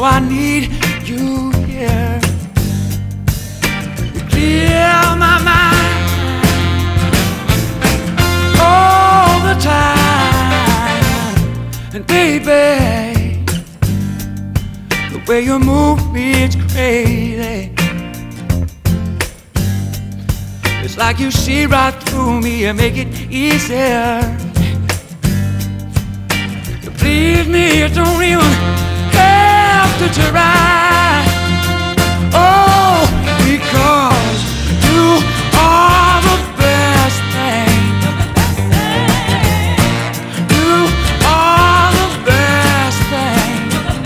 I need you here. You clear my mind all the time. And baby, the way you move me, it's crazy. It's like you see right through me and make it easier. You please me, you don't even have to try. Oh, because you are the best thing. You are the best thing.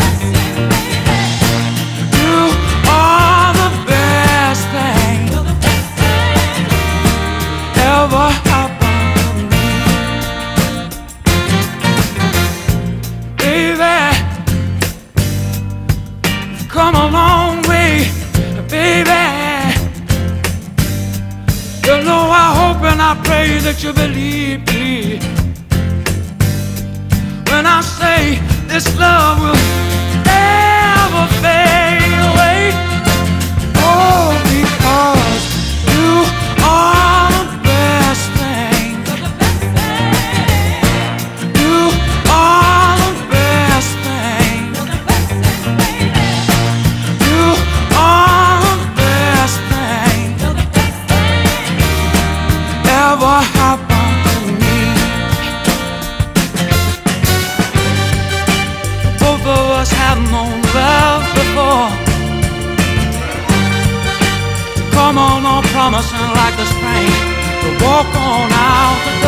You are the best thing ever happened to me. Baby, come a long way, baby. You know I hope and I pray that you believe me when I say this love will never fade away. Oh, because you are the best thing. You are the best thing. You are the best thing ever happened to me. Both of us have known love before. Come on, promising like the spring to walk on out the